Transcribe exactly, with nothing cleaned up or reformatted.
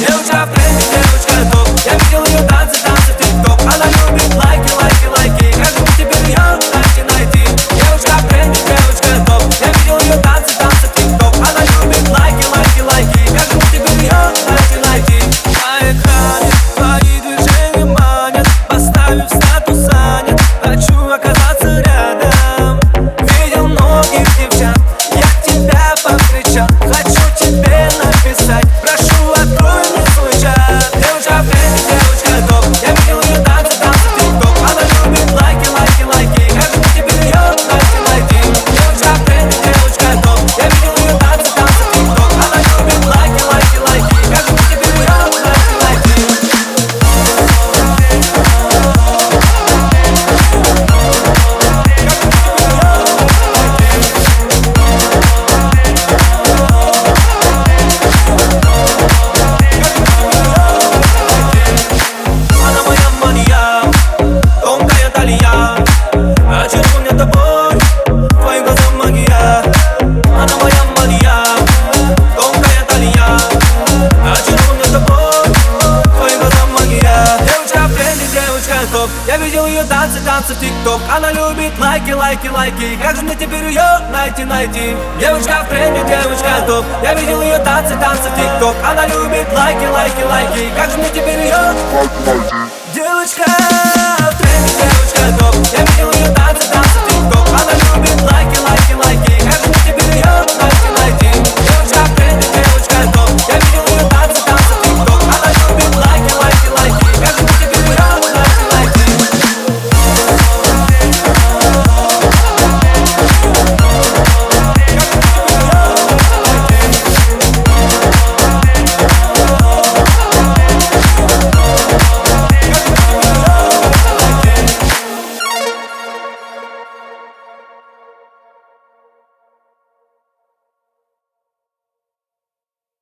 Девочка в тренде, девочка топ. Я видел ее танцы, танцы в тик-ток. Она любит лайки, лайки, лайки. Как же мне теперь ее найти, найти? Девочка в тренде, девочка топ. Я видел ее танцы, танцы в тик-ток. Она любит лайки, лайки, лайки. Как же мне теперь ее найти, найти? На экране твои движения манят, поставив статус занят. Хочу оказаться рядом. Видел многих девчат, я тебя покричал. Хочу тебе написать, прошу, открой мне свой чат. Девочка в тренде, девочка топ. Я видел ее танцы, танцы в тик-ток. Она любит лайки, лайки, лайки. Как же мне теперь ее найти, найти? Девочка в тренде, девочка топ. Я видел ее танцы, танцы в тик-ток. Она любит лайки, лайки, лайки. Как же мне теперь ее найти, найти? Она моя мания, тонкая талия. Очарован я тобой, твоим глазам магия. Она моя мания, тонкая талия. Очарован я тобой, твоим глазам магия. Девочка в тренде, девочка топ. Я видел ее танцы, танцы в тик-ток. Она любит лайки, лайки, лайки. Как же мне теперь ее найти, найти? Девочка в тренде, девочка топ. Я видел ее танцы, танцы в тик-ток. Она любит лайки, лайки, лайки. Как же мне теперь ее? Девочка в тренде, девочка топ. Я видел ее танцы.